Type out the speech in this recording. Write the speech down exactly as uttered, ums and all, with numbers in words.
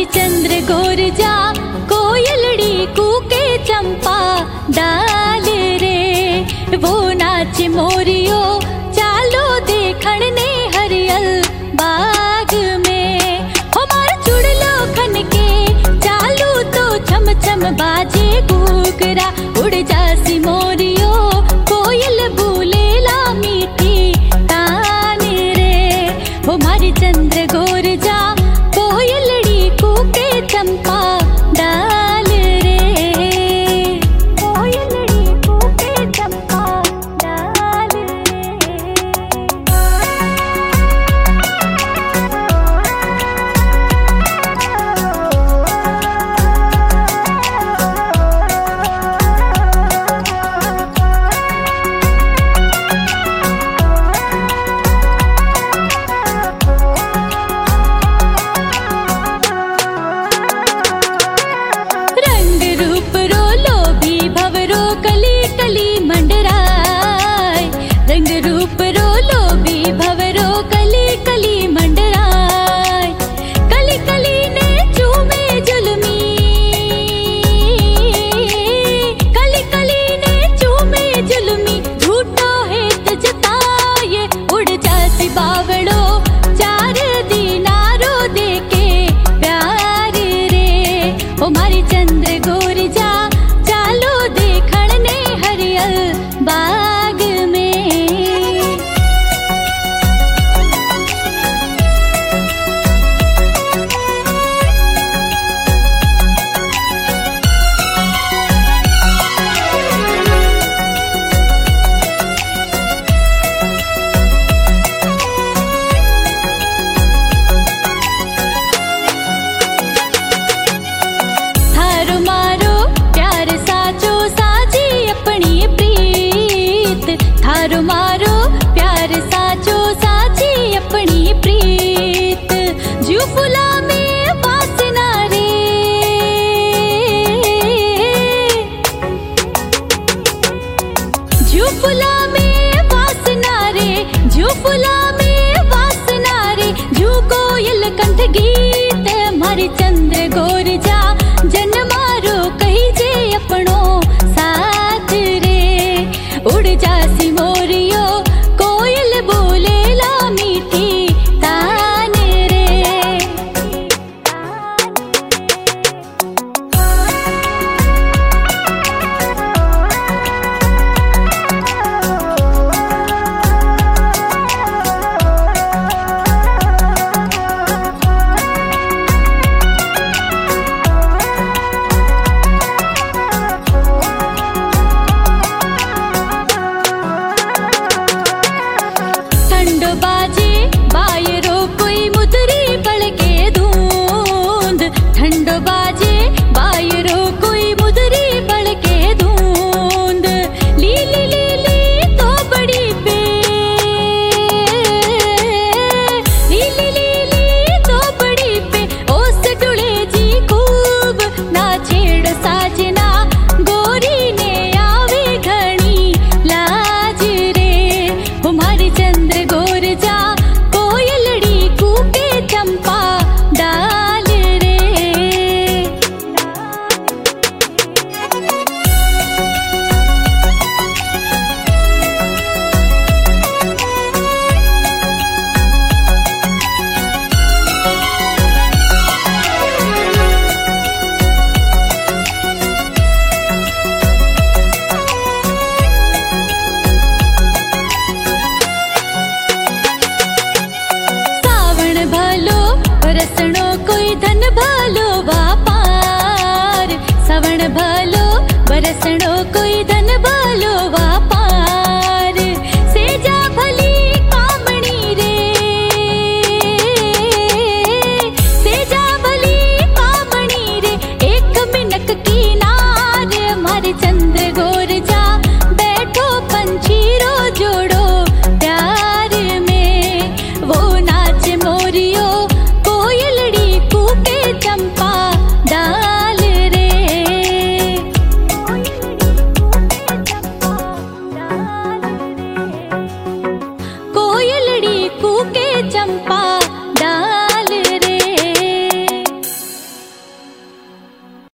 चंद्र गोर जा कोयलड़ी कूके चंपा डाल रे। वो नाच मोरियो चालो देखण ने हरियल बाग में। हमार चुड़लो खन के चालू तो छम छम बाजे घूघरा। उड़ जासी मोरियो कोयल बोलेला मीठी तान रे। हमारी चंद्र गोर जा कोयलड़ी कूके चंपा डाल रे। कोयलड़ी कूके चंपा डाल चंद्र गोर जा जन मारो कही जे अपनो साथ रे। उड़ जासी मोरियो कोयल बोलेला मीठी तान रे। बरसणो कोई धन भालो वापार। सेजा भली कामणी रे, सेजा भली कामणी रे। एक मिनक की नार मारे चंद्र गोर जा बैठो पंछी रो जोड़ो प्यार में। वो नाच मोरियो कोयलड़ी कूके चंपा डाल रे। कोयलड़ी कूके चंपा